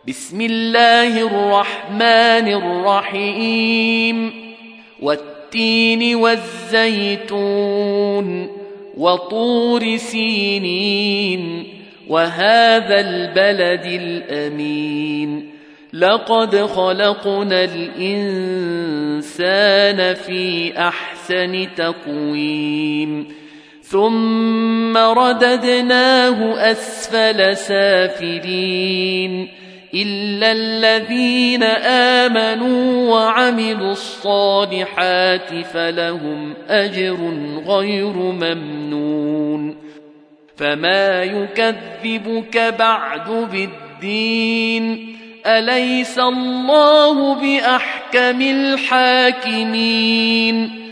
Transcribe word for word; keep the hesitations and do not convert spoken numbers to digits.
بسم الله الرحمن الرحيم والتين والزيتون وطور سينين وهذا البلد الأمين لقد خلقنا الإنسان في أحسن تقويم ثم رددناه أسفل سافلين إلا الذين آمنوا وعملوا الصالحات فلهم أجر غير ممنون فما يكذبك بعد بالدين أليس الله بأحكم الحاكمين